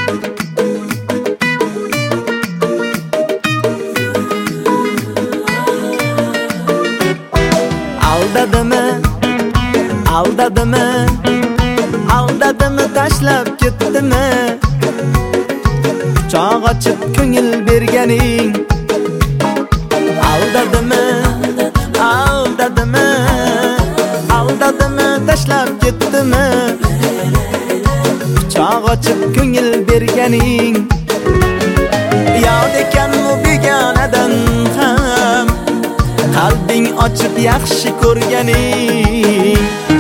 Aldadimi, aldadimi, tashlab ketdimi? Quchoq ochib ko'ngil berganing. Aldadimi, aldadimi, aldadimi, tashlab ketdimi? Quchoq ochib ko'ngil berganing. Yod ekan u begonadan ham qalbing ochib yaxshi ko'rganing.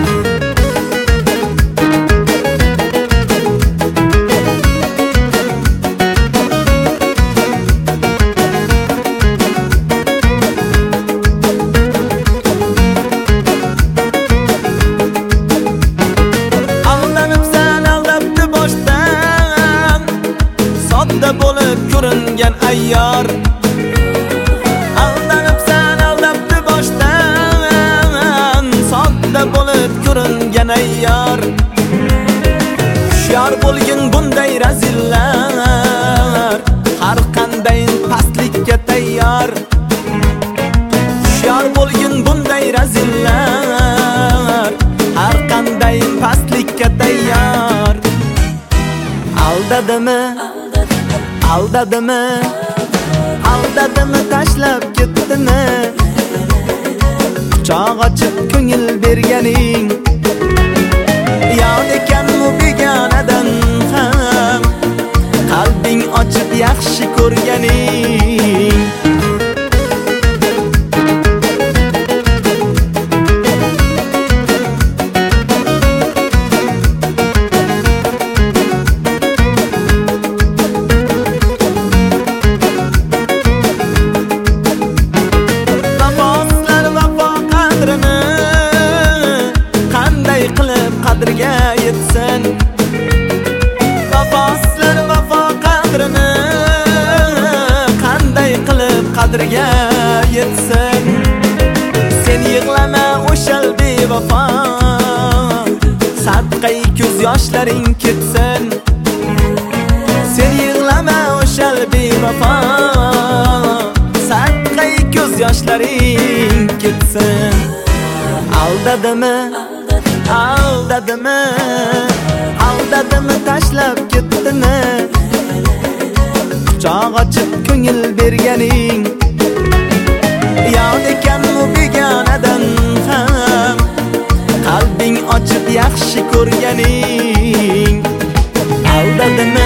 Bo'lib ko'ringan ayyor, aldanibsan, aldabdi boshdan. Sodda bo'lib ko'ringan ayyor, hushyor bo'lgin bunday razillar, har qanday pastlikka tayyor. Hushyor bo'lgin bunday razillar, har qanday pastlikka tayyor. Aldadimi, aldadimi, aldadimi, tashlab ketdimi? Quchoq ochib ko'ngil berganing. Yod ekan u begonadan ham qalbing ochib yaxshi ko'rganing. Qadriga yetsin vafosizlar, vafo qadrini qanday qilib qadriga yetsin. Sen yig'lama o'shal bevafo, sadqai ko'z yoshlaring ketsin. Sen yig'lama o'shal bevafo, sadqai ko'z yoshlaring ketsin. Aldadimi, aldadimi, aldadimi, tashlab ketdimi? Quchoq ochib ko'ngil berganing. Yod ekan u begonadan ham qalbing ochib yaxshi ko'rganing. Aldadimi,